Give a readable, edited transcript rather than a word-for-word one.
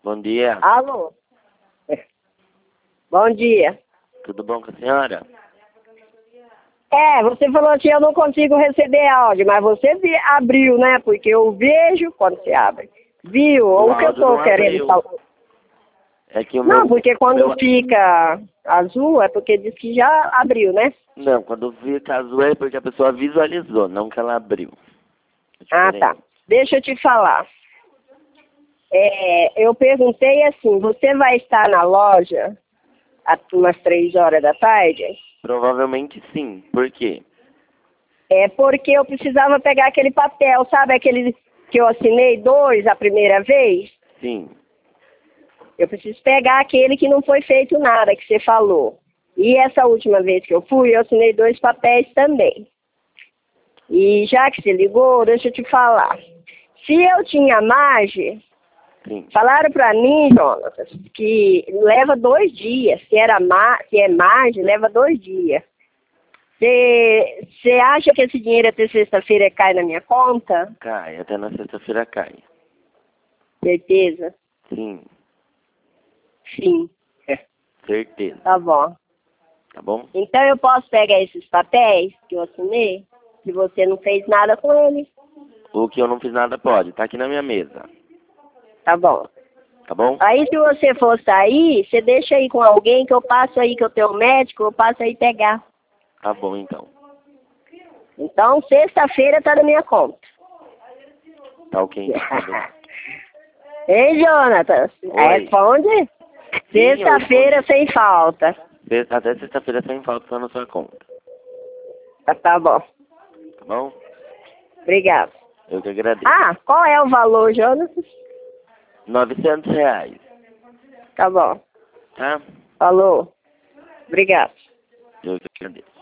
Bom dia. Alô? Bom dia. Tudo bom com a senhora? Você falou assim, eu não consigo receber áudio, mas você abriu, né? Porque eu vejo quando você abre. Viu? O O que eu áudio tô não querendo abriu. falar. É que o Não, porque quando meu... fica azul é porque diz que já abriu, né? Não, quando fica azul é porque a pessoa visualizou, não que ela abriu. Ah, tá. Deixa eu te falar. Eu perguntei assim, você vai estar na loja umas 3 horas da tarde? Provavelmente sim. Por quê? É porque eu precisava pegar aquele papel, sabe aquele que eu assinei 2 a primeira vez? Sim. Eu preciso pegar aquele que não foi feito nada, que você falou. E essa última vez que eu fui, eu assinei 2 papéis também. E já que você ligou, deixa eu te falar. Se eu tinha margem, Sim. falaram pra mim, Jonatas, que leva 2 dias. Se é margem, leva 2 dias. Você acha que esse dinheiro até sexta-feira cai na minha conta? Cai, até na sexta-feira cai. Certeza? Sim, Sim. certeza. Tá bom. Tá bom? Então eu posso pegar esses papéis que eu assinei, se você não fez nada com eles? O que eu não fiz nada pode, tá aqui na minha mesa. Tá bom. Tá bom? Aí se você for sair, você deixa aí com alguém que eu passo aí, que eu tenho médico, eu passo aí pegar. Tá bom então. Então sexta-feira tá na minha conta. Tá ok então. Tá bem. Hein, Jonatas? Oi. Responde. Sexta-feira sem falta. Até sexta-feira sem falta tá na sua conta. Tá bom. Tá bom? Obrigado. Eu que agradeço. Qual é o valor, Jonatas? R$ 900. Tá bom. Tá? Falou. Obrigado. Eu que agradeço.